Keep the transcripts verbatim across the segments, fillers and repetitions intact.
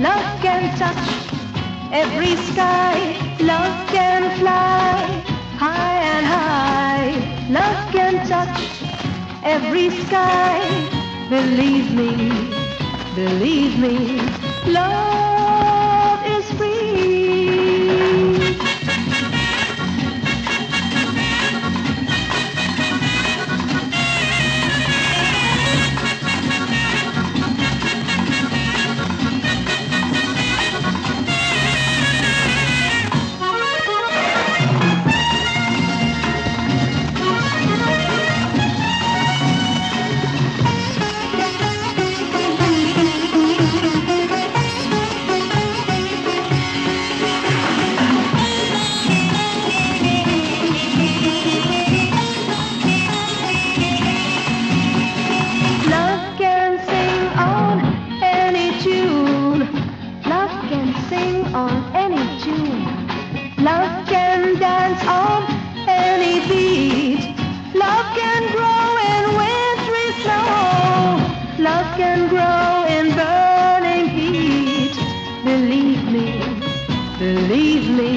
Love can touch every sky. Love can fly high and high. Love can touch every sky. Believe me, believe me, love is free. Sing on any tune. Love can dance on any beat. Love can grow in wintry snow. Love can grow in burning heat. Believe me, believe me,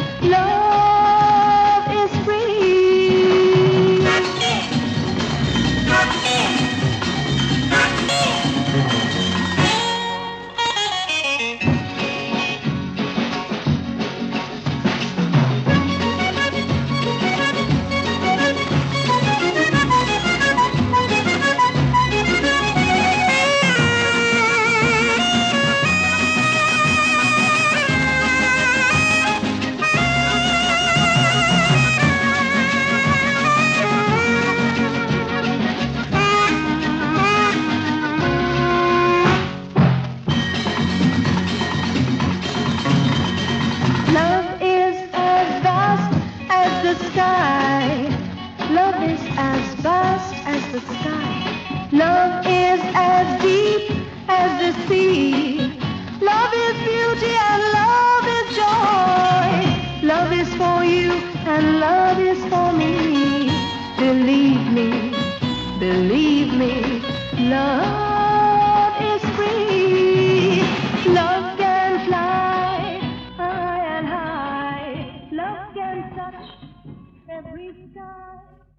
love is free. Sky. Love is as vast as the sky. Love is as deep as the sea. Love is beauty and love is joy. Love is for you and love is for me. Believe me, believe me, love is free. Love can fly high and high. Love can touch every sky.